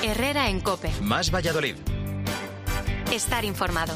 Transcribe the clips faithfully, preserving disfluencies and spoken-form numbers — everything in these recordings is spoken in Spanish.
Herrera en COPE. Más Valladolid. Estar informado.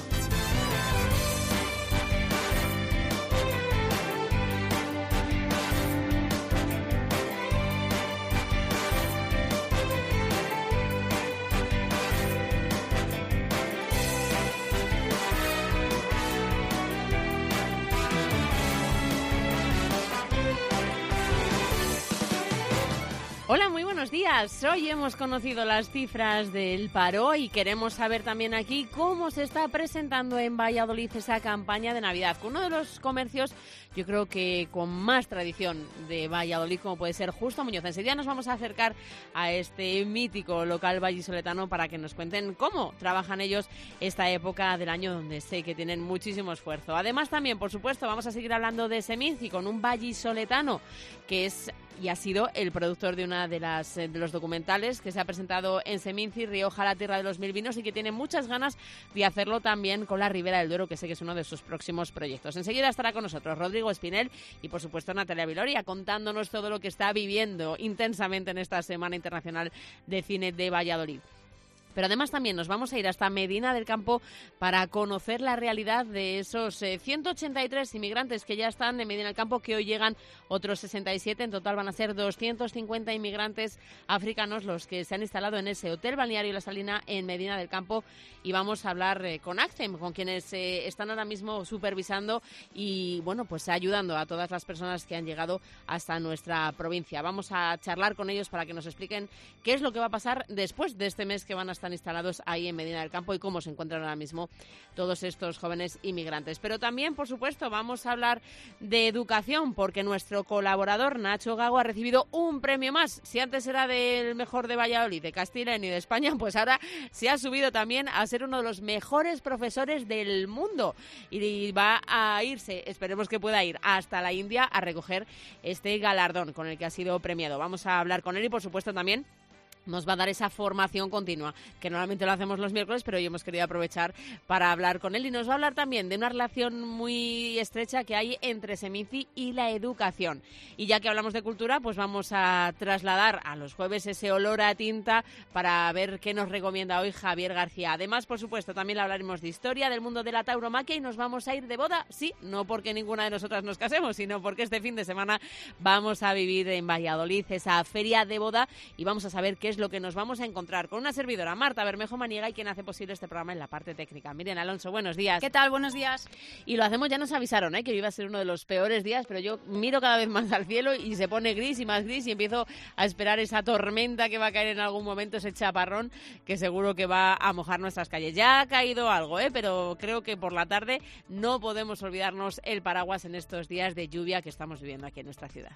Hola, muy buenos días. Hoy hemos conocido las cifras del paro y queremos saber también aquí cómo se está presentando en Valladolid esa campaña de Navidad. Con uno de los comercios, yo creo que con más tradición de Valladolid, como puede ser Justo Muñoz. Enseguida nos vamos a acercar a este mítico local vallisoletano para que nos cuenten cómo trabajan ellos esta época del año, donde sé que tienen muchísimo esfuerzo. Además, también, por supuesto, vamos a seguir hablando de Seminci con un vallisoletano que es y ha sido el productor de una de las de los documentales que se ha presentado en Seminci, Rioja, la tierra de los mil vinos, y que tiene muchas ganas de hacerlo también con la Ribera del Duero, que sé que es uno de sus próximos proyectos. Enseguida estará con nosotros Rodrigo Espinel y, por supuesto, Natalia Viloria, contándonos todo lo que está viviendo intensamente en esta Semana Internacional de Cine de Valladolid. Pero además también nos vamos a ir hasta Medina del Campo para conocer la realidad de esos eh, ciento ochenta y tres inmigrantes que ya están en Medina del Campo, que hoy llegan otros sesenta y siete. En total van a ser doscientos cincuenta inmigrantes africanos los que se han instalado en ese Hotel Balneario La Salina en Medina del Campo. Y vamos a hablar eh, con ACCEM, con quienes eh, están ahora mismo supervisando y, bueno, pues ayudando a todas las personas que han llegado hasta nuestra provincia. Vamos a charlar con ellos para que nos expliquen qué es lo que va a pasar después de este mes que van a estar instalados ahí en Medina del Campo y cómo se encuentran ahora mismo todos estos jóvenes inmigrantes. Pero también, por supuesto, vamos a hablar de educación, porque nuestro colaborador Nacho Gago ha recibido un premio más. Si antes era del mejor de Valladolid, de Castilla y de España, pues ahora se ha subido también a ser uno de los mejores profesores del mundo y va a irse, esperemos que pueda ir hasta la India a recoger este galardón con el que ha sido premiado. Vamos a hablar con él y, por supuesto, también nos va a dar esa formación continua, que normalmente lo hacemos los miércoles, pero hoy hemos querido aprovechar para hablar con él. Y nos va a hablar también de una relación muy estrecha que hay entre Seminci y la educación. Y ya que hablamos de cultura, pues vamos a trasladar a los jueves ese olor a tinta para ver qué nos recomienda hoy Javier García. Además, por supuesto, también hablaremos de historia, del mundo de la tauromaquia, y nos vamos a ir de boda. Sí, no porque ninguna de nosotras nos casemos, sino porque este fin de semana vamos a vivir en Valladolid esa feria de boda y vamos a saber qué es lo que nos vamos a encontrar con una servidora, Marta Bermejo Maniega, y quien hace posible este programa en la parte técnica. Miren, Alonso, buenos días. ¿Qué tal? Buenos días. Y lo hacemos, ya nos avisaron, ¿eh? que iba a ser uno de los peores días, pero yo miro cada vez más al cielo y se pone gris y más gris y empiezo a esperar esa tormenta que va a caer en algún momento, ese chaparrón que seguro que va a mojar nuestras calles. Ya ha caído algo, ¿eh? pero creo que por la tarde no podemos olvidarnos el paraguas en estos días de lluvia que estamos viviendo aquí en nuestra ciudad.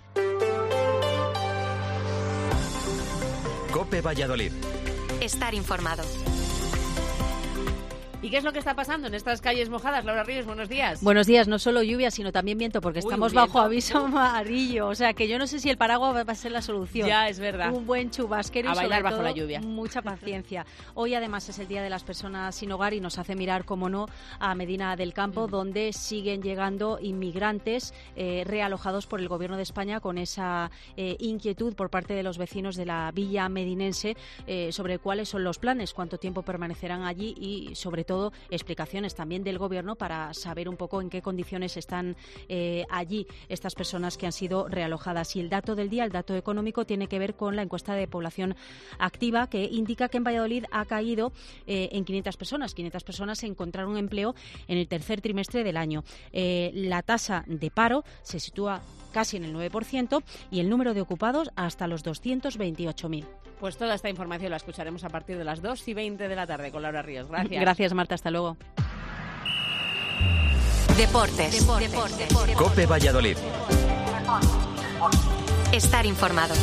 COPE Valladolid. Estar informado. ¿Y qué es lo que está pasando en estas calles mojadas? Laura Ríos, buenos días. Buenos días, no solo lluvia, sino también viento, porque Uy, estamos viento. bajo aviso amarillo. O sea, que yo no sé si el paraguas va a ser la solución. Ya, es verdad. Un buen chubasquero A y sobre bailar bajo todo, la lluvia. mucha paciencia. Hoy, además, es el Día de las Personas Sin Hogar y nos hace mirar, como no, a Medina del Campo, mm. donde siguen llegando inmigrantes eh, realojados por el Gobierno de España, con esa eh, inquietud por parte de los vecinos de la villa medinense eh, sobre cuáles son los planes, cuánto tiempo permanecerán allí y, sobre todo, explicaciones también del Gobierno para saber un poco en qué condiciones están eh, allí estas personas que han sido realojadas. Y el dato del día, el dato económico, tiene que ver con la encuesta de población activa, que indica que en Valladolid ha caído eh, en quinientas personas. quinientas personas encontraron empleo en el tercer trimestre del año. Eh, la tasa de paro se sitúa casi en el nueve por ciento y el número de ocupados hasta los doscientos veintiocho mil. Pues toda esta información la escucharemos a partir de las dos y veinte de la tarde con Laura Ríos. Gracias. Gracias, Marta. Hasta luego. Deportes. Deportes. Deportes. COPE Valladolid. Estar informado.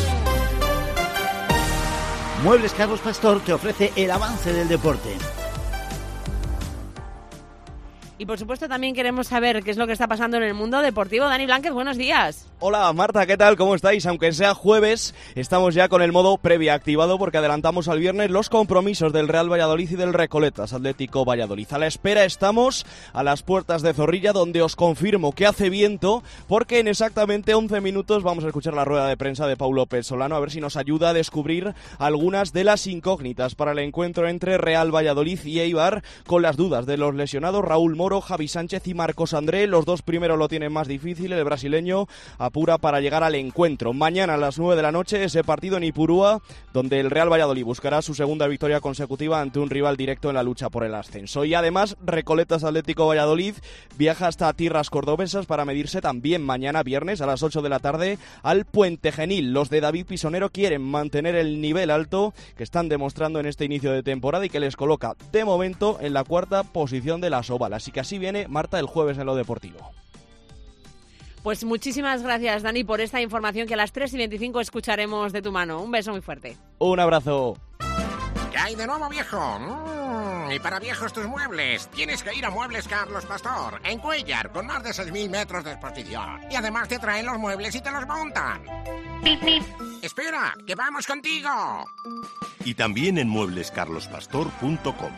Muebles Carlos Pastor te ofrece el avance del deporte. Y por supuesto también queremos saber qué es lo que está pasando en el mundo deportivo. Dani Blanquez, buenos días. Hola Marta, ¿qué tal? ¿Cómo estáis? Aunque sea jueves, estamos ya con el modo previa activado porque adelantamos al viernes los compromisos del Real Valladolid y del Recoletas Atlético Valladolid. A la espera estamos a las puertas de Zorrilla, donde os confirmo que hace viento, porque en exactamente once minutos vamos a escuchar la rueda de prensa de Pau López Solano, a ver si nos ayuda a descubrir algunas de las incógnitas para el encuentro entre Real Valladolid y Eibar, con las dudas de los lesionados Raúl Moro, Javi Sánchez y Marcos André. Los dos primeros lo tienen más difícil, el brasileño apura para llegar al encuentro. Mañana a las nueve de la noche ese partido en Ipurúa, donde el Real Valladolid buscará su segunda victoria consecutiva ante un rival directo en la lucha por el ascenso. Y además Recoletas Atlético Valladolid viaja hasta tierras cordobesas para medirse también mañana viernes a las ocho de la tarde al Puente Genil. Los de David Pisonero quieren mantener el nivel alto que están demostrando en este inicio de temporada y que les coloca de momento en la cuarta posición de la Sobal. Así que así viene Marta el jueves en lo deportivo. Pues muchísimas gracias, Dani, por esta información que a las tres y veinticinco escucharemos de tu mano. Un beso muy fuerte. Un abrazo. ¿Qué hay de nuevo, viejo? Mm, y para viejos tus muebles, tienes que ir a Muebles Carlos Pastor, en Cuéllar, con más de seis mil metros de exposición. Y además te traen los muebles y te los montan. Espera, que vamos contigo. Y también en muebles carlos pastor punto com.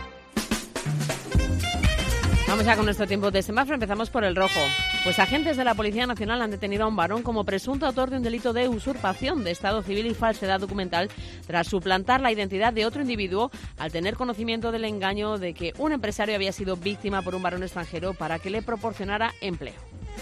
Vamos ya con nuestro tiempo de semáforo. Empezamos por el rojo. Pues agentes de la Policía Nacional han detenido a un varón como presunto autor de un delito de usurpación de estado civil y falsedad documental tras suplantar la identidad de otro individuo al tener conocimiento del engaño de que un empresario había sido víctima por un varón extranjero para que le proporcionara empleo.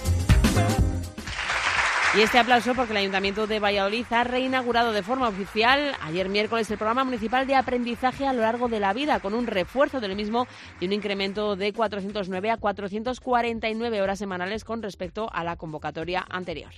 Y este aplauso porque el Ayuntamiento de Valladolid ha reinaugurado de forma oficial ayer miércoles el programa municipal de aprendizaje a lo largo de la vida, con un refuerzo del mismo y un incremento de cuatrocientos nueve a cuatrocientos cuarenta y nueve horas semanales con respecto a la convocatoria anterior.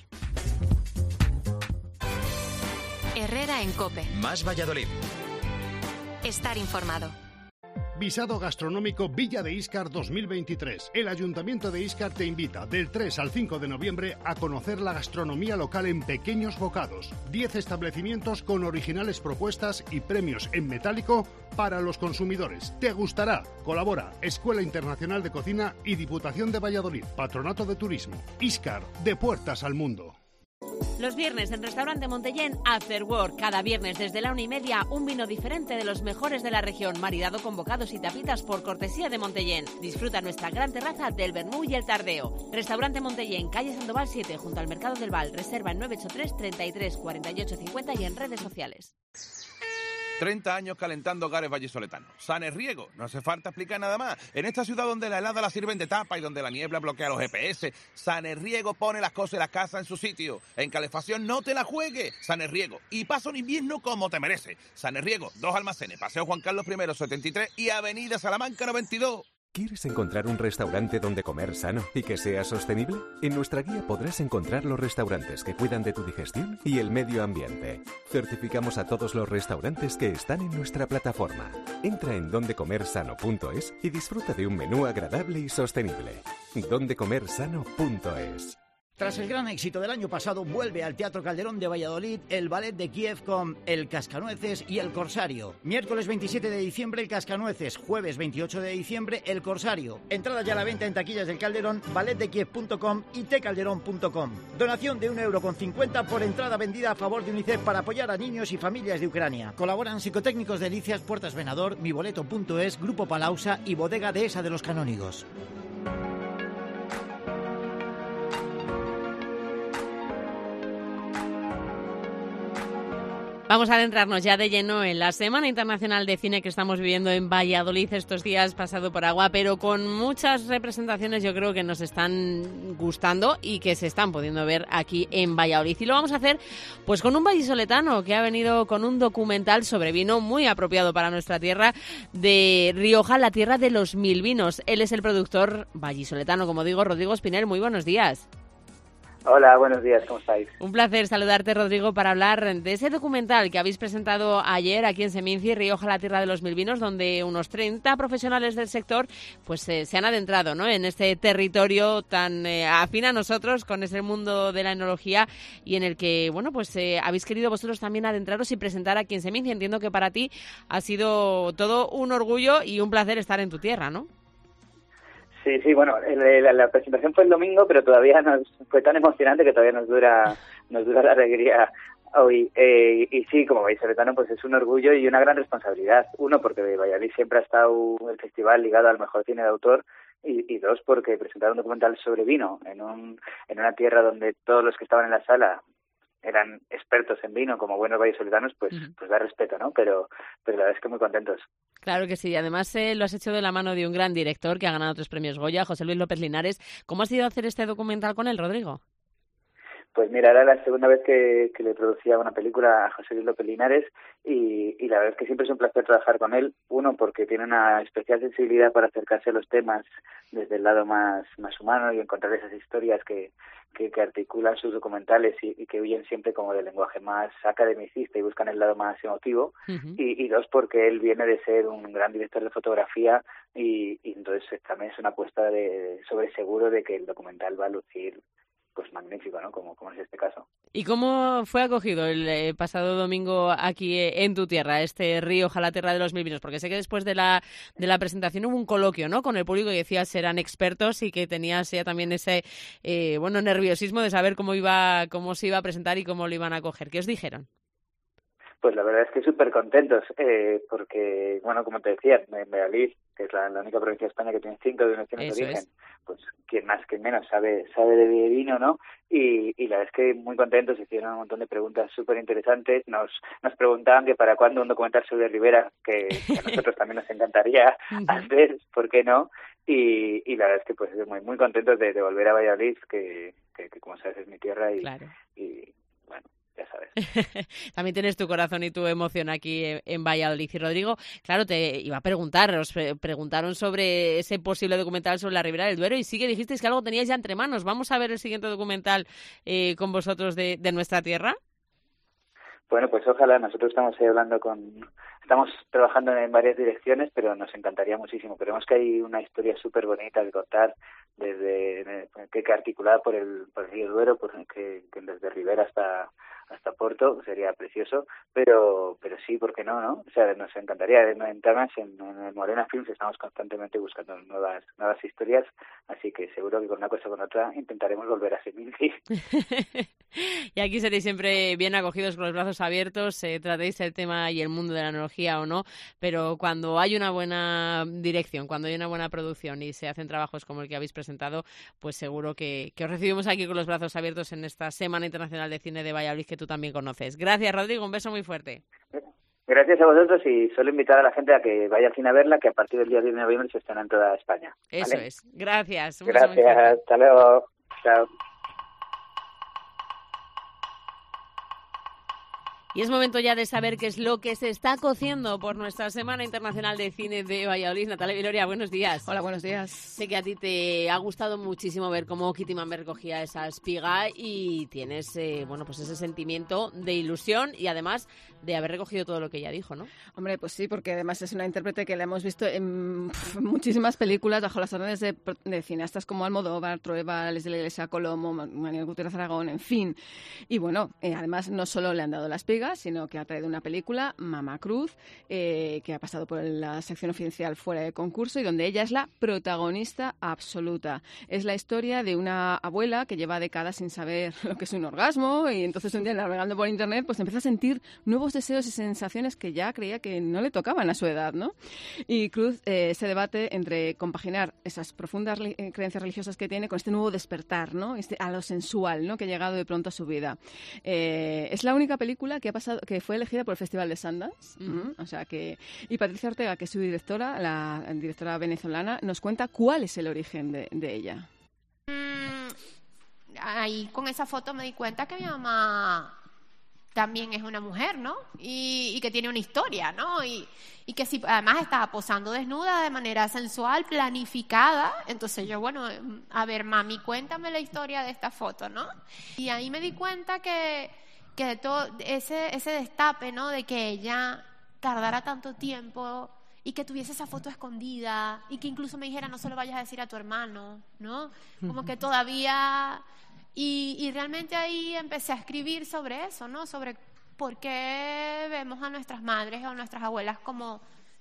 Herrera en COPE. Más Valladolid. Estar informado. Visado gastronómico Villa de Íscar dos mil veintitrés. El Ayuntamiento de Íscar te invita del tres al cinco de noviembre a conocer la gastronomía local en pequeños bocados. diez establecimientos con originales propuestas y premios en metálico para los consumidores. Te gustará. Colabora Escuela Internacional de Cocina y Diputación de Valladolid. Patronato de Turismo. Íscar, de puertas al mundo. Los viernes en Restaurante Montellén After Work. Cada viernes desde la una y media un vino diferente de los mejores de la región, maridado con bocados y tapitas por cortesía de Montellén. Disfruta nuestra gran terraza del vermú y el tardeo. Restaurante Montellén, calle Sandoval siete, junto al Mercado del Val. Reserva en nueve ocho tres, treinta y tres, cuarenta y ocho cincuenta y en redes sociales. treinta años calentando hogares vallisoletanos. Sanerriego, no hace falta explicar nada más. En esta ciudad donde la helada la sirven de tapa y donde la niebla bloquea los G P S, Sanerriego pone las cosas y las casas en su sitio. En calefacción no te la juegues. Sanerriego. Y pasa un invierno como te merece. Sanerriego, dos almacenes, Paseo Juan Carlos I setenta y tres y Avenida Salamanca noventa y dos. ¿Quieres encontrar un restaurante donde comer sano y que sea sostenible? En nuestra guía podrás encontrar los restaurantes que cuidan de tu digestión y el medio ambiente. Certificamos a todos los restaurantes que están en nuestra plataforma. Entra en donde comer sano punto es y disfruta de un menú agradable y sostenible. donde comer sano punto es. Tras el gran éxito del año pasado, vuelve al Teatro Calderón de Valladolid el Ballet de Kiev con El Cascanueces y El Corsario. Miércoles veintisiete de diciembre, El Cascanueces. Jueves veintiocho de diciembre, El Corsario. Entradas ya a la venta en taquillas del Calderón, ballet de kiev punto com y te calderón punto com. Donación de un euro con cincuenta por entrada vendida a favor de UNICEF para apoyar a niños y familias de Ucrania. Colaboran psicotécnicos de Delicias, Puertas Venador, miboleto punto es, Grupo Palausa y Bodega Dehesa de los Canónigos. Vamos a adentrarnos ya de lleno en la Semana Internacional de Cine que estamos viviendo en Valladolid estos días pasado por agua, pero con muchas representaciones yo creo que nos están gustando y que se están pudiendo ver aquí en Valladolid. Y lo vamos a hacer pues con un vallisoletano que ha venido con un documental sobre vino muy apropiado para nuestra tierra de Rioja, la tierra de los mil vinos. Él es el productor vallisoletano, como digo, Rodrigo Espinel. Muy buenos días. Hola, buenos días, ¿cómo estáis? Un placer saludarte, Rodrigo, para hablar de ese documental que habéis presentado ayer aquí en Seminci, Rioja, la tierra de los mil vinos, donde unos treinta profesionales del sector pues eh, se han adentrado, ¿no?, en este territorio tan eh, afín a nosotros, con ese mundo de la enología, y en el que, bueno, pues eh, habéis querido vosotros también adentraros y presentar aquí en Seminci. Entiendo que para ti ha sido todo un orgullo y un placer estar en tu tierra, ¿no? Sí, sí, bueno, la, la presentación fue el domingo, pero todavía nos fue tan emocionante que todavía nos dura nos dura la alegría hoy. Eh, y sí, como vallisoletano, pues es un orgullo y una gran responsabilidad. Uno, porque Valladolid siempre ha estado el festival ligado al mejor cine de autor, y, y dos, porque presentar un documental sobre vino en, un, en una tierra donde todos los que estaban en la sala eran expertos en vino, como buenos vallisoletanos, pues, uh-huh. pues da respeto, ¿no? Pero, pero la verdad es que muy contentos. Claro que sí, además eh, lo has hecho de la mano de un gran director que ha ganado tres premios Goya, José Luis López Linares. ¿Cómo ha sido hacer este documental con él, Rodrigo? Pues mira, era la segunda vez que, que le producía una película a José Luis López Linares y, y la verdad es que siempre es un placer trabajar con él. Uno, porque tiene una especial sensibilidad para acercarse a los temas desde el lado más, más humano y encontrar esas historias que, que, que articulan sus documentales y, y que huyen siempre como del lenguaje más academicista y buscan el lado más emotivo. Uh-huh. Y, y dos, porque él viene de ser un gran director de fotografía y, y entonces también es una apuesta de, sobre seguro de que el documental va a lucir pues magnífico, ¿no? Como, como es este caso. ¿Y cómo fue acogido el eh, pasado domingo aquí eh, en tu tierra, este río Jalaterra de los Mil Vinos? Porque sé que después de la de la presentación hubo un coloquio, ¿no? Con el público que decías eran expertos y que tenías ya también ese eh, bueno nerviosismo de saber cómo iba cómo se iba a presentar y cómo lo iban a acoger. ¿Qué os dijeron? Pues la verdad es que súper contentos, eh, porque, bueno, como te decía, en Valladolid, que es la, la única provincia de España que tiene cinco denominaciones de origen, es. pues quien más, quien menos sabe sabe de vino, ¿no? Y, y la verdad es que muy contentos, hicieron un montón de preguntas súper interesantes, nos nos preguntaban que para cuándo un documental sobre Ribera, que, que a nosotros también nos encantaría hacer, ¿por qué no? Y, y la verdad es que pues muy muy contentos de, de volver a Valladolid, que, que, que como sabes es mi tierra y, claro. y bueno, ya sabes. También tienes tu corazón y tu emoción aquí en Valladolid. Y Rodrigo, claro, te iba a preguntar, os preguntaron sobre ese posible documental sobre la Ribera del Duero y sí que dijisteis que algo teníais ya entre manos. ¿Vamos a ver el siguiente documental eh, con vosotros de, de nuestra tierra? Bueno, pues ojalá. Nosotros estamos ahí hablando con... Estamos trabajando en varias direcciones, pero nos encantaría muchísimo. Creemos que hay una historia súper bonita de contar, desde que, que articulada por el, por el río Duero, pues, que, que desde Ribera hasta hasta Porto, sería precioso, pero pero sí, ¿por qué no, no? O sea, nos encantaría. En, en, en, en el Morena Films estamos constantemente buscando nuevas nuevas historias, así que seguro que con una cosa o con otra intentaremos volver a Semilgi. Y aquí seréis siempre bien acogidos con los brazos abiertos, eh, tratéis el tema y el mundo de la analogía o no, pero cuando hay una buena dirección, cuando hay una buena producción y se hacen trabajos como el que habéis presentado, pues seguro que, que os recibimos aquí con los brazos abiertos en esta Semana Internacional de Cine de Valladolid que tú también conoces. Gracias, Rodrigo, un beso muy fuerte. Gracias a vosotros y suelo invitar a la gente a que vaya al cine a verla, que a partir del día diez de noviembre se estrena en toda España. ¿Vale? Eso es. Gracias. Un Gracias. Beso muy fuerte. Hasta luego. Chao. Y es momento ya de saber qué es lo que se está cociendo por nuestra Semana Internacional de Cine de Valladolid. Natalia Viloria, buenos días. Hola, buenos días. Sé que a ti te ha gustado muchísimo ver cómo Kitty Mamber recogía esa espiga y tienes, eh, bueno, pues ese sentimiento de ilusión y además de haber recogido todo lo que ella dijo, ¿no? Hombre, pues sí, porque además es una intérprete que la hemos visto en pff, muchísimas películas bajo las órdenes de, de cineastas como Almodóvar, Trueba, Leslie de la Iglesia Colomo, Manuel Gutiérrez Aragón, en fin. Y bueno, eh, además no solo le han dado la espiga, sino que ha traído una película, Mamá Cruz, eh, que ha pasado por la sección oficial fuera de concurso y donde ella es la protagonista absoluta. Es la historia de una abuela que lleva décadas sin saber lo que es un orgasmo y entonces un día navegando por internet pues empieza a sentir nuevos deseos y sensaciones que ya creía que no le tocaban a su edad, ¿no? Y Cruz eh, se debate entre compaginar esas profundas eh, creencias religiosas que tiene con este nuevo despertar, ¿no? Este, a lo sensual, ¿no? Que ha llegado de pronto a su vida. Eh, es la única película que ha pasado, que fue elegida por el Festival de Sundance, uh-huh. o sea que y Patricia Ortega, que es su directora, la directora venezolana, nos cuenta cuál es el origen de, de ella. Mm, ahí con esa foto me di cuenta que mi mamá también es una mujer, ¿no? Y, y que tiene una historia, ¿no? Y, y que si además estaba posando desnuda de manera sensual, planificada, entonces yo, bueno, a ver, mami, cuéntame la historia de esta foto, ¿no? Y ahí me di cuenta que que todo ese ese destape, ¿no? De que ella tardara tanto tiempo y que tuviese esa foto escondida y que incluso me dijera no se lo vayas a decir a tu hermano, ¿no? Como que todavía y, y realmente ahí empecé a escribir sobre eso, ¿no? Sobre por qué vemos a nuestras madres o nuestras abuelas como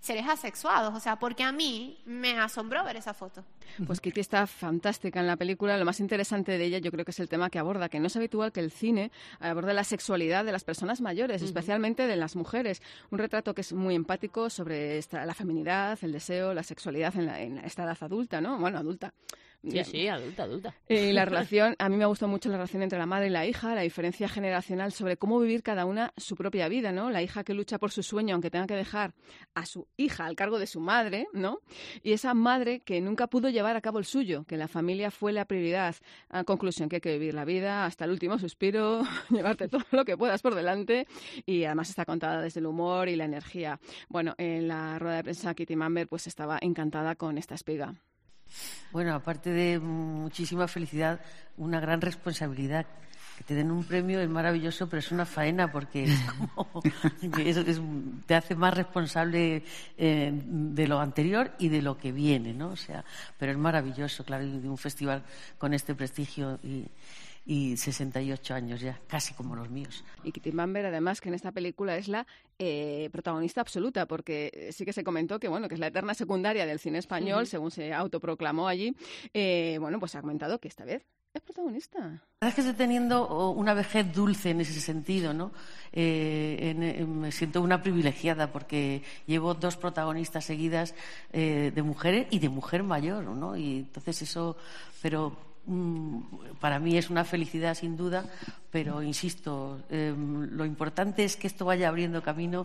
seres asexuados, o sea, porque a mí me asombró ver esa foto. Pues Kitty está fantástica en la película. Lo más interesante de ella yo creo que es el tema que aborda, que no es habitual que el cine aborde la sexualidad de las personas mayores, uh-huh. especialmente de las mujeres. Un retrato que es muy empático sobre esta, la feminidad, el deseo, la sexualidad en, la, en esta edad adulta, ¿no? Bueno, adulta. Sí, ya. sí, adulta, adulta. Y la relación, a mí me ha gustado mucho la relación entre la madre y la hija, la diferencia generacional sobre cómo vivir cada una su propia vida, ¿no? La hija que lucha por su sueño, aunque tenga que dejar a su hija al cargo de su madre, ¿no? Y esa madre que nunca pudo llevar a cabo el suyo, que la familia fue la prioridad. A conclusión, que hay que vivir la vida hasta el último suspiro, llevarte todo lo que puedas por delante, y además está contada desde el humor y la energía. Bueno, en la rueda de prensa Kitty Mamber pues estaba encantada con esta espiga. Bueno, aparte de muchísima felicidad, una gran responsabilidad. Que te den un premio es maravilloso, pero es una faena porque es como, es, es, te hace más responsable eh, de lo anterior y de lo que viene, ¿no? O sea, pero es maravilloso, claro, de un festival con este prestigio y, y sesenta y ocho años ya, casi como los míos. Y Kitty Mamber, además, que en esta película es la eh, protagonista absoluta, porque sí que se comentó que, bueno, que es la eterna secundaria del cine español, uh-huh. según se autoproclamó allí. Eh, bueno, pues ha comentado que esta vez es protagonista. La verdad es que estoy teniendo una vejez dulce en ese sentido, ¿no? Eh, en, en, me siento una privilegiada porque llevo dos protagonistas seguidas eh, de mujeres y de mujer mayor, ¿no? Y entonces eso, pero mm, para mí es una felicidad sin duda, pero insisto, eh, lo importante es que esto vaya abriendo camino.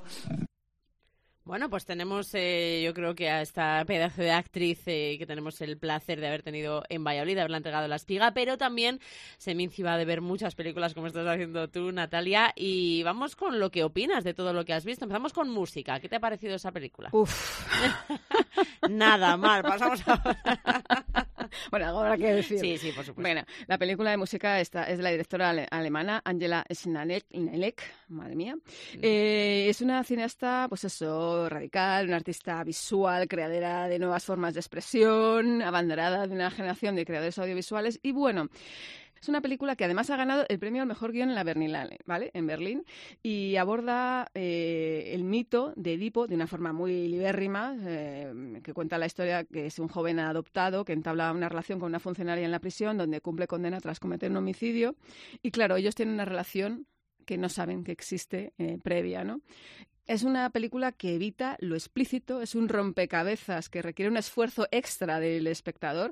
Bueno, pues tenemos, eh, yo creo que a esta pedazo de actriz eh, que tenemos el placer de haber tenido en Valladolid, de haberla entregado la espiga, pero también Seminci va a ver muchas películas como estás haciendo tú, Natalia, y vamos con lo que opinas de todo lo que has visto. Empezamos con música. ¿Qué te ha parecido esa película? Uf. Nada mal, pasamos a... Bueno, algo habrá que decir. Sí, sí, por supuesto. Bueno, la película de música está, es de la directora ale- alemana Angela Schnelek, madre mía. Mm. Eh, es una cineasta, pues eso, radical, una artista visual, creadora de nuevas formas de expresión, abanderada de una generación de creadores audiovisuales y, bueno, es una película que además ha ganado el premio al mejor guión en la Berlinale, ¿vale? En Berlín, y aborda eh, el mito de Edipo de una forma muy libérrima, eh, que cuenta la historia que es un joven adoptado que entabla una relación con una funcionaria en la prisión donde cumple condena tras cometer un homicidio. Y claro, ellos tienen una relación que no saben que existe eh, previa, ¿no? Es una película que evita lo explícito, es un rompecabezas que requiere un esfuerzo extra del espectador,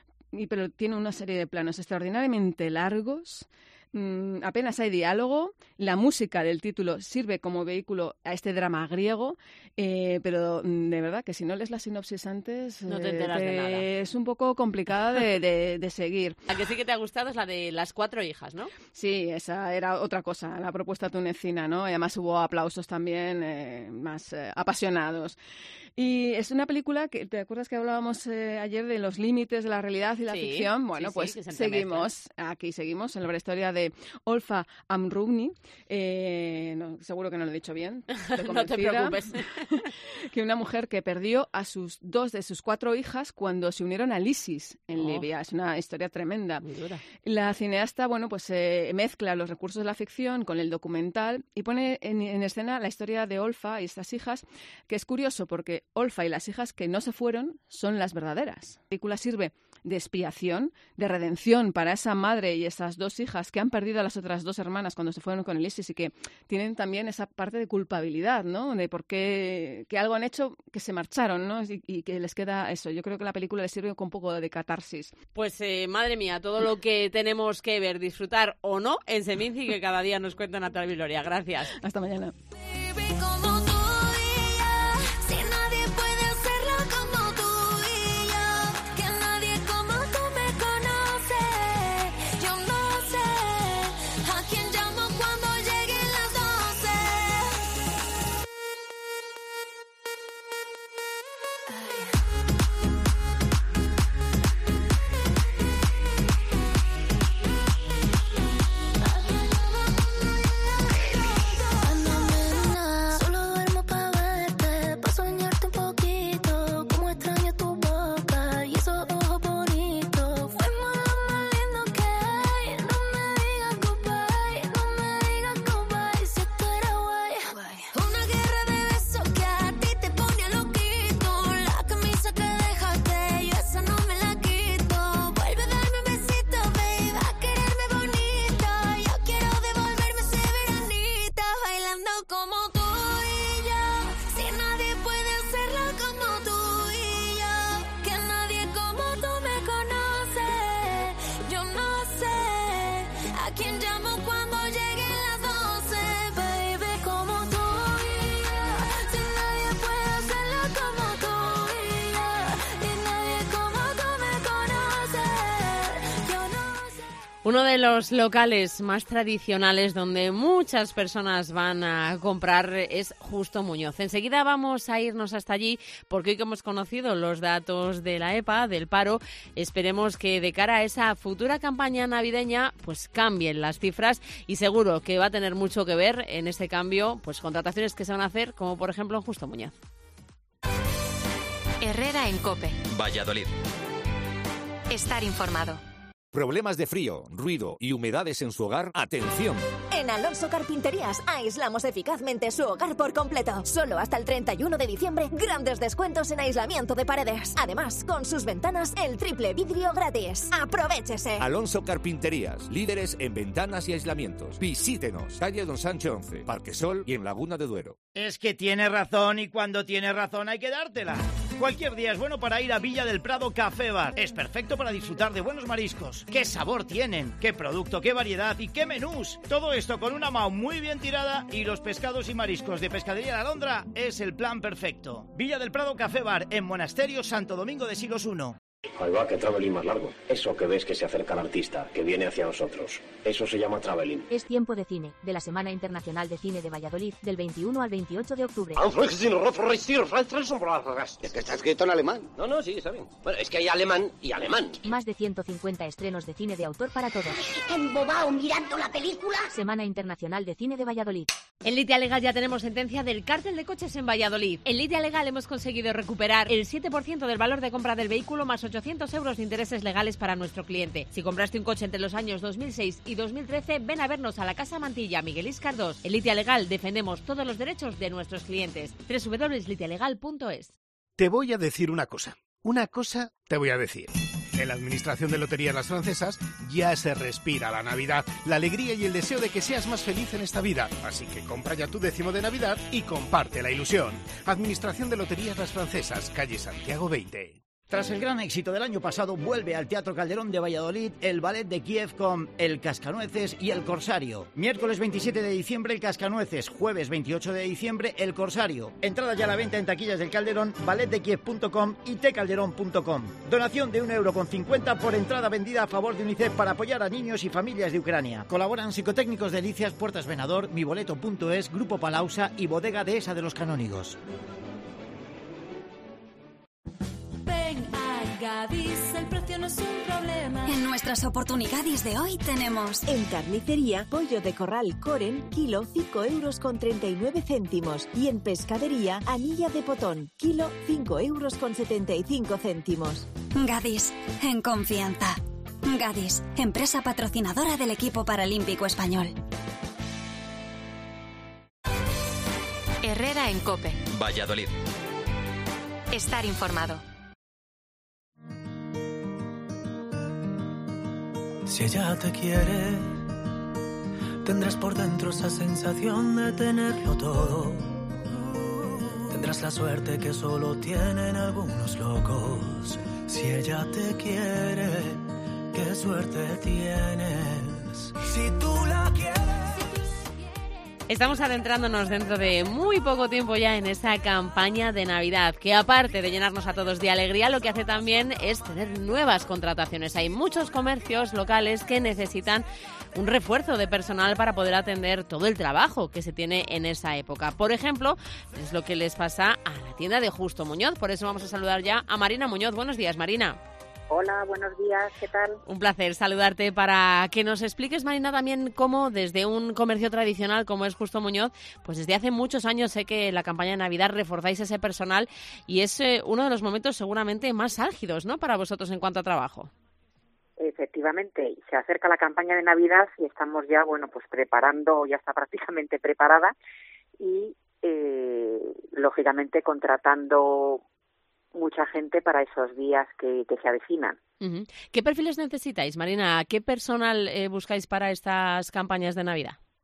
y pero tiene una serie de planos extraordinariamente largos, mmm, apenas hay diálogo, la música del título sirve como vehículo a este drama griego, eh, pero de verdad que si no lees la sinopsis antes no te enteras eh, de nada. Es un poco complicada de, de, de seguir. La que sí que te ha gustado es la de las cuatro hijas, ¿no? Sí, esa era otra cosa, la propuesta tunecina, ¿no? Y además hubo aplausos también eh, más eh, apasionados. Y es una película que, ¿te acuerdas que hablábamos eh, ayer de los límites de la realidad y la sí, ficción? Bueno, sí, pues sí, seguimos, aquí seguimos en la historia de Olfa Amrouni, eh, no, seguro que no lo he dicho bien, no te preocupes. Que una mujer que perdió a sus dos de sus cuatro hijas cuando se unieron al ISIS en oh. Libia. Es una historia tremenda. Muy dura. La cineasta, bueno, pues eh, mezcla los recursos de la ficción con el documental y pone en, en escena la historia de Olfa y estas hijas, que es curioso porque Olfa y las hijas que no se fueron son las verdaderas. La película sirve de expiación, de redención para esa madre y esas dos hijas que han perdido a las otras dos hermanas cuando se fueron con el ISIS y que tienen también esa parte de culpabilidad, ¿no? De por qué que algo han hecho que se marcharon, ¿no? Y, y que les queda eso. Yo creo que la película les sirve con un poco de catarsis. Pues eh, madre mía, todo lo que tenemos que ver, disfrutar o no en Seminci, que cada día nos cuenta Natalia Viloria. Gracias. Hasta mañana. Solo como tú y yo, si nadie puede hacerlo como tú y yo, que nadie como tú me conoce. Yo no sé a quién llamo cuando lleguen las doce, baby, como tú y yo, si nadie puede hacerlo como tú y yo, y nadie como tú me conoce. Yo no sé. Uno de los locales más tradicionales donde muchas personas van a comprar es Justo Muñoz. Enseguida vamos a irnos hasta allí porque hoy que hemos conocido los datos de la E P A, del paro, esperemos que de cara a esa futura campaña navideña pues cambien las cifras y seguro que va a tener mucho que ver en ese cambio pues contrataciones que se van a hacer, como por ejemplo en Justo Muñoz. Herrera en COPE. Valladolid. Estar informado. ¿Problemas de frío, ruido y humedades en su hogar? ¡Atención! En Alonso Carpinterías aislamos eficazmente su hogar por completo. Solo hasta el treinta y uno de diciembre, grandes descuentos en aislamiento de paredes. Además, con sus ventanas, el triple vidrio gratis. ¡Aprovéchese! Alonso Carpinterías, líderes en ventanas y aislamientos. Visítenos, calle Don Sancho once, Parque Sol y en Laguna de Duero. Es que tiene razón y cuando tiene razón hay que dártela. Cualquier día es bueno para ir a Villa del Prado Café Bar. Es perfecto para disfrutar de buenos mariscos. ¡Qué sabor tienen! ¡Qué producto, qué variedad y qué menús! Todo esto con una M A U muy bien tirada y los pescados y mariscos de Pescadería La Alondra es el plan perfecto. Villa del Prado Café Bar en Monasterio Santo Domingo de Silos uno. Ahí va, que travelling más largo. Eso que ves que se acerca al artista, que viene hacia nosotros. Eso se llama travelling. Es tiempo de cine, de la Semana Internacional de Cine de Valladolid, del veintiuno al veintiocho de octubre. Es que está escrito en alemán. No, no, sí, está bien. Bueno, es que hay alemán y alemán. Más de ciento cincuenta estrenos de cine de autor para todos. ¿Embobado mirando la película? Semana Internacional de Cine de Valladolid. En Lidia Legal ya tenemos sentencia del cártel de coches en Valladolid. En Lidia Legal hemos conseguido recuperar el siete por ciento del valor de compra del vehículo más ochocientos euros de intereses legales para nuestro cliente. Si compraste un coche entre los años dos mil seis y dos mil trece, ven a vernos a la Casa Mantilla, Miguel Íscar dos. En Lidia Legal defendemos todos los derechos de nuestros clientes. doble u doble u doble u punto lidia legal punto es. Te voy a decir una cosa. Una cosa te voy a decir. En la Administración de Loterías Las Francesas ya se respira la Navidad, la alegría y el deseo de que seas más feliz en esta vida. Así que compra ya tu décimo de Navidad y comparte la ilusión. Administración de Loterías Las Francesas, calle Santiago veinte. Tras el gran éxito del año pasado, vuelve al Teatro Calderón de Valladolid el ballet de Kiev con El Cascanueces y El Corsario. Miércoles veintisiete de diciembre, El Cascanueces. Jueves veintiocho de diciembre, El Corsario. Entrada ya a la venta en taquillas del Calderón, ballet de kiev punto com y te calderón punto com. Donación de un euro con cincuenta por entrada vendida a favor de UNICEF para apoyar a niños y familias de Ucrania. Colaboran Psicotécnicos Delicias, Puertas Venador, miboleto punto es, Grupo Palausa y Bodega Dehesa de los Canónigos. Ven a Gadis, el precio no es un problema. En nuestras oportunidades de hoy tenemos en carnicería pollo de corral Coren, kilo cinco euros con treinta y nueve céntimos y en pescadería anilla de potón, kilo cinco euros con setenta y cinco céntimos. Gadis, en confianza. Gadis, empresa patrocinadora del equipo paralímpico español. Herrera en COPE. Valladolid. Estar informado. Si ella te quiere, tendrás por dentro esa sensación de tenerlo todo. Tendrás la suerte que solo tienen algunos locos. Si ella te quiere, qué suerte tienes. Si tú la quieres. Estamos adentrándonos dentro de muy poco tiempo ya en esa campaña de Navidad, que aparte de llenarnos a todos de alegría, lo que hace también es tener nuevas contrataciones. Hay muchos comercios locales que necesitan un refuerzo de personal para poder atender todo el trabajo que se tiene en esa época. Por ejemplo, es lo que les pasa a la tienda de Justo Muñoz. Por eso vamos a saludar ya a Marina Muñoz. Buenos días, Marina. Hola, buenos días, ¿qué tal? Un placer saludarte para que nos expliques, Marina, también cómo desde un comercio tradicional como es Justo Muñoz, pues desde hace muchos años sé que en la campaña de Navidad reforzáis ese personal y es eh, uno de los momentos seguramente más álgidos, ¿no?, para vosotros en cuanto a trabajo. Efectivamente, se acerca la campaña de Navidad y estamos ya, bueno, pues preparando, ya está prácticamente preparada y, eh, lógicamente, contratando mucha gente para esos días que, que se avecinan. Uh-huh. ¿Qué perfiles necesitáis, Marina? ¿Qué personal eh, buscáis para estas campañas de Navidad?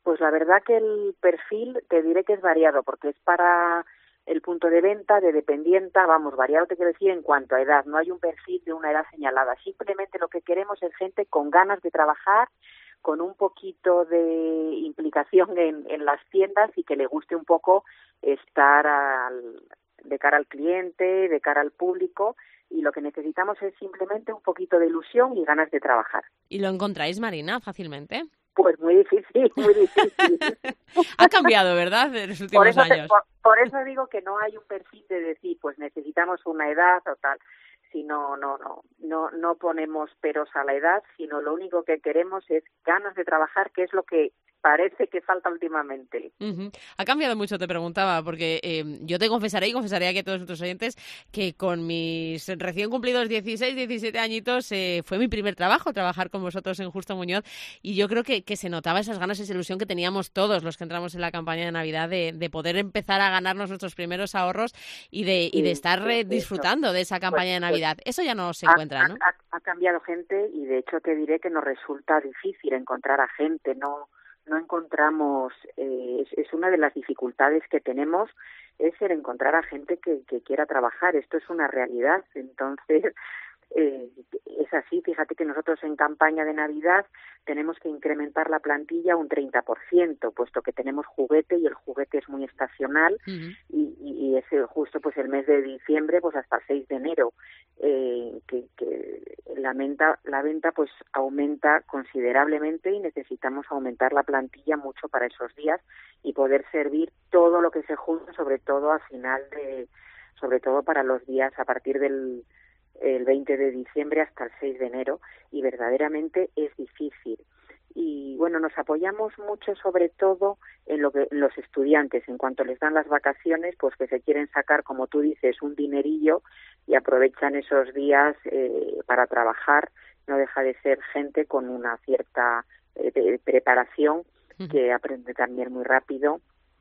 Pues la verdad que el perfil te diré que es variado, porque es para el punto de venta, de dependienta, vamos, variado te quiero decir en cuanto a edad, no hay un perfil de una edad señalada, simplemente lo que queremos es gente con ganas de trabajar, con un poquito de implicación en, en las tiendas y que le guste un poco estar al, de cara al cliente, de cara al público, y lo que necesitamos es simplemente un poquito de ilusión y ganas de trabajar. ¿Y lo encontráis, Marina, fácilmente? Pues muy difícil, muy difícil. Ha cambiado, ¿verdad?, en los últimos por eso años. Te, por, por eso digo que no hay un perfil de decir, pues necesitamos una edad o tal. Sino, no, no, no, no ponemos peros a la edad, sino lo único que queremos es ganas de trabajar, que es lo que parece que falta últimamente. Uh-huh. Ha cambiado mucho, te preguntaba, porque eh, yo te confesaré y confesaré aquí a todos nuestros oyentes que con mis recién cumplidos dieciséis, diecisiete añitos eh, fue mi primer trabajo, trabajar con vosotros en Justo Muñoz, y yo creo que, que se notaba esas ganas, esa ilusión que teníamos todos los que entramos en la campaña de Navidad de, de poder empezar a ganarnos nuestros primeros ahorros y de, y de estar eh, disfrutando de esa campaña pues, de Navidad. Pues, eso ya no se encuentra, ¿no? Ha, ha, ha cambiado gente y de hecho te diré que nos resulta difícil encontrar a gente, no no encontramos, eh, es, es una de las dificultades que tenemos, es el encontrar a gente que, que quiera trabajar. Esto es una realidad, entonces eh, es así. Fíjate que nosotros en campaña de Navidad tenemos que incrementar la plantilla un treinta por ciento, puesto que tenemos juguete y el juguete es muy estacional. Uh-huh. y, y, y es justo pues el mes de diciembre pues hasta el seis de enero eh, que, que la venta, la venta pues aumenta considerablemente y necesitamos aumentar la plantilla mucho para esos días y poder servir todo lo que se junta, sobre todo a final de, sobre todo para los días a partir del el veinte de diciembre hasta el seis de enero, y verdaderamente es difícil. Y bueno, nos apoyamos mucho sobre todo en lo que en los estudiantes, en cuanto les dan las vacaciones, pues que se quieren sacar, como tú dices, un dinerillo y aprovechan esos días eh, para trabajar. No deja de ser gente con una cierta eh, preparación, uh-huh. que aprende también muy rápido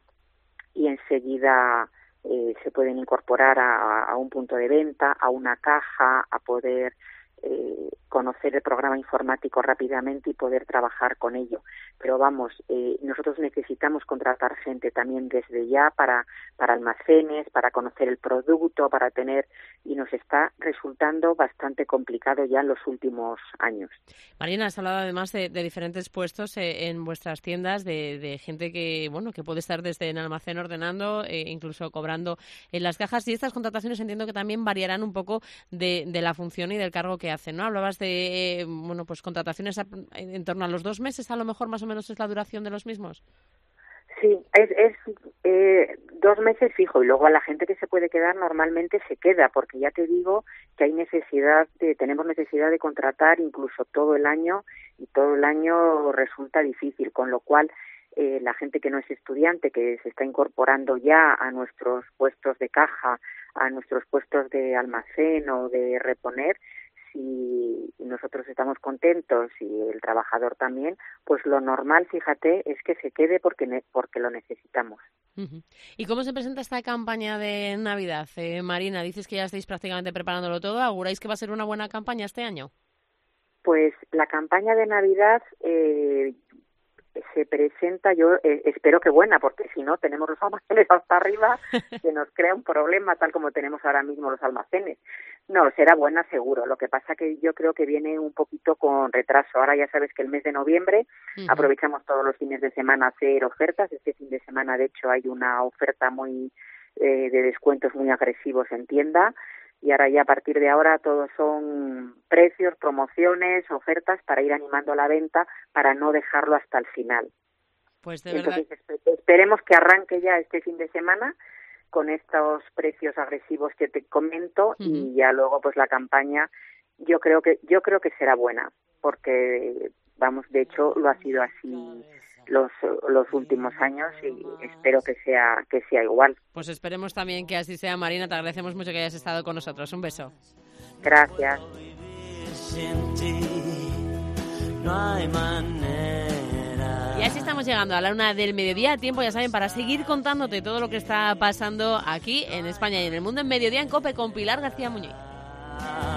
y enseguida Eh, se pueden incorporar a, a un punto de venta, a una caja, a poder eh, conocer el programa informático rápidamente y poder trabajar con ello. Pero vamos, eh, nosotros necesitamos contratar gente también desde ya para, para almacenes, para conocer el producto, para tener, y nos está resultando bastante complicado ya en los últimos años. Marina, has hablado además de, de diferentes puestos eh, en vuestras tiendas, de, de gente que bueno que puede estar desde en almacén ordenando, eh, incluso cobrando en las cajas, y estas contrataciones entiendo que también variarán un poco de, de la función y del cargo que hacen, ¿no? Hablabas de eh, bueno pues contrataciones a, en torno a los dos meses, a lo mejor más o menos es la duración de los mismos. Sí, es, es eh, dos meses fijo, y luego a la gente que se puede quedar normalmente se queda, porque ya te digo que hay necesidad de, tenemos necesidad de contratar incluso todo el año, y todo el año resulta difícil, con lo cual eh, la gente que no es estudiante, que se está incorporando ya a nuestros puestos de caja, a nuestros puestos de almacén o de reponer, si nosotros estamos contentos y el trabajador también, pues lo normal, fíjate, es que se quede porque ne- porque lo necesitamos. Uh-huh. ¿Y cómo se presenta esta campaña de Navidad, eh, Marina? Dices que ya estáis prácticamente preparándolo todo. ¿Auguráis que va a ser una buena campaña este año? Pues la campaña de Navidad eh, se presenta, yo eh, espero que buena, porque si no tenemos los almacenes hasta arriba, que nos crea un problema, tal como tenemos ahora mismo los almacenes. No, será buena seguro. Lo que pasa que yo creo que viene un poquito con retraso. Ahora ya sabes que el mes de noviembre uh-huh. aprovechamos todos los fines de semana a hacer ofertas. Este fin de semana, de hecho, hay una oferta muy eh, de descuentos muy agresivos en tienda. Y ahora ya a partir de ahora todos son precios, promociones, ofertas para ir animando la venta, para no dejarlo hasta el final. Pues de Entonces verdad... esperemos que arranque ya este fin de semana con estos precios agresivos que te comento, uh-huh. y ya luego pues la campaña yo creo que yo creo que será buena, porque vamos, de hecho lo ha sido así los los últimos años y espero que sea que sea igual. Pues esperemos también que así sea, Marina. Te agradecemos mucho que hayas estado con nosotros. Un beso. Gracias. Y así estamos llegando a la una del mediodía, tiempo, ya saben, para seguir contándote todo lo que está pasando aquí en España y en el mundo en Mediodía en COPE con Pilar García Muñoz.